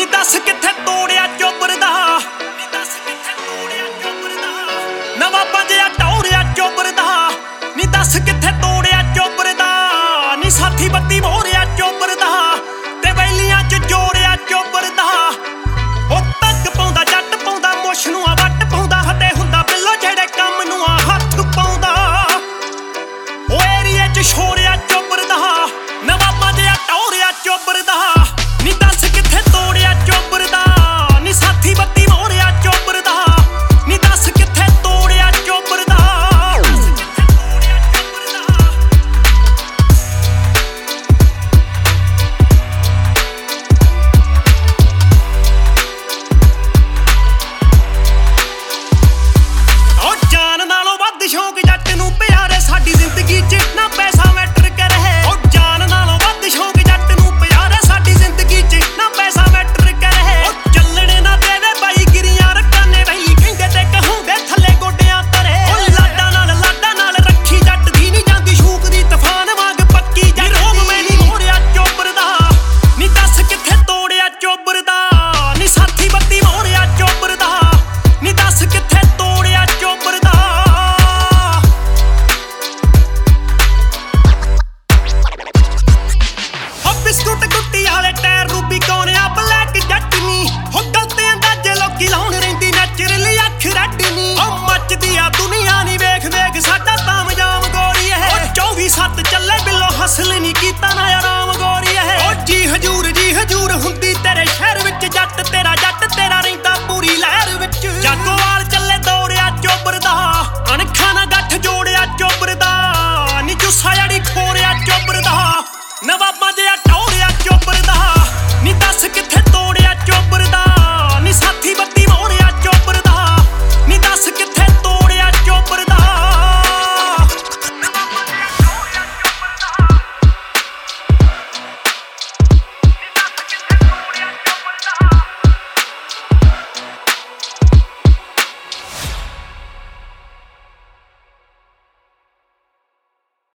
दस किथे तोड़िया चोबर दा नवाबा जिहा टौरिया चोबर दा नी दस किथे तोड़िया चोबर दा नी साथी बत्ती मोरिया चोबर दा ते वैलियां च जोड़िया चोबर दा ओ तक पाउंदा जट पाउंदा मुछ नूं वट पाउंदा हते हुंदा बिल्लो जेड़े कम नूं हत्थ पाउंदा ओ एरिए च छोड़िया चोबर दा नवाबा जिहा टौरिया चोबर दा नी दस किथे तोड़िया चोबर दा नी साथी बत्ती मोरिया चोबर दा नी दस किथे तोड़िया चोबर दा ओ जान नालों वध शौक जट नूं प्यारे साडी जिंदगी च ना पैसा मैटर करे ओ जान नालों वध शौक जट नूं प्यारे साडी जिंदगी च ना पैसा मैटर करे ओ ਚੱਲਣੇ ना देवे बाई गिरियां रकाने बई ਕਹਿੰਦੇ ते ਕਹੂੰਦੇ ਥੱਲੇ ਗੋਡਿਆਂ ਤਰੇ ਓ ਲਾਡਾ ਨਾਲ ਰੱਖੀ ਜੱਟ ਦੀ ਨਹੀਂ ਜਾਂਦੀ ਸ਼ੂਕ ਦੀ ਤੂਫਾਨ ਵਾਂਗ ਪੱਕੀ ਜੱਟ ਰੋਬ ਮੈਂ ਨਹੀਂ ਮੋੜਿਆ ਚੋਬਰ ਦਾ ਨੀ ਦੱਸ ਕਿੱਥੇ ਤੋੜਿਆ ਚੋਬਰ ਦਾ ਨੀ ਸਾਥੀ ਬੱਤੀ ਮੋੜਿਆ ਚੋਬਰ ਦਾ ਨੀ ਦੱਸ ਕਿੱਥੇ ਤੋੜਿਆ ਚੋਬਰ ਦਾ ਓ ਬਿਸਕੁਟ ਗੁੱਟੀ ਵਾਲੇ ਟਾਇਰ ਰੂਬੀ ਕੋਣਿਆ ਬਲੈਕ ਜੱਟ ਨੀ ਹੋ ਗਲਤੇ ਅੰਦਾਜ਼ੇ ਲੋਕੀ ਲਾਉਣ ਰਹਿੰਦੀ ਨੈਚੁਰਲੀ ਅੱਖ ਰੱਡ ਨੀ ਓ ਮੱਚਦੀ ਆ ਦੁਨੀਆ ਨੀ ਵੇਖ ਵੇਖ ਸਾਡਾ ਤਾਮਜਾਮ ਗੋਰੀ ਇਹ ਓ 24/7 ਚੱਲੇ ਬਿੱਲੋ ਹਸਲ ਨੀ ਕੀਤਾ ਨਾ ਆਰਾਮ ਗੋਰੀ ਇਹ ਓ ਜੀ ਹਜੂਰ ਹੁੰਦੀ ਤੇਰੇ ਸ਼ਹਿਰ ਵਿੱਚ ਜੱਟ ਤੇਰਾ ਰਹਿੰਦਾ ਪੂਰੀ ਲਹਿਰ ਵਿੱਚ ਜਾਗੋਵਾਲ ਚੱਲੇ ਦੌੜਿਆ ਚੋਬਰ ਦਾ ਅਣਖਾਂ ਨਾਲ ਗੱਠ ਜੋੜਿਆ ਚੋਬਰ ਦਾ ਨੀ ਜੁੱਸਾ ਜੜੀ ਖੋਰਿਆ ਚੋਬਰ ਦਾ ਨਵਾਬਾਂ ਜਿਹਾ ਟੌਰਿਆ ਚੋਬਰ ਦਾ ਨੀ ਦੱਸ ਕਿੱਥੇ